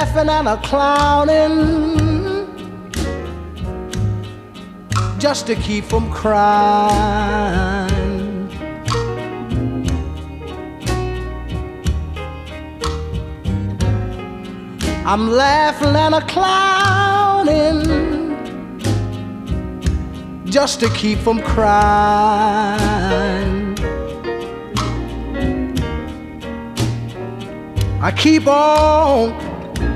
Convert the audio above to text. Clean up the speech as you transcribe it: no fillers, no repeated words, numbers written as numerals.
laughing and a clowning just to keep from crying. I'm laughing and a clowning just to keep from crying. I keep on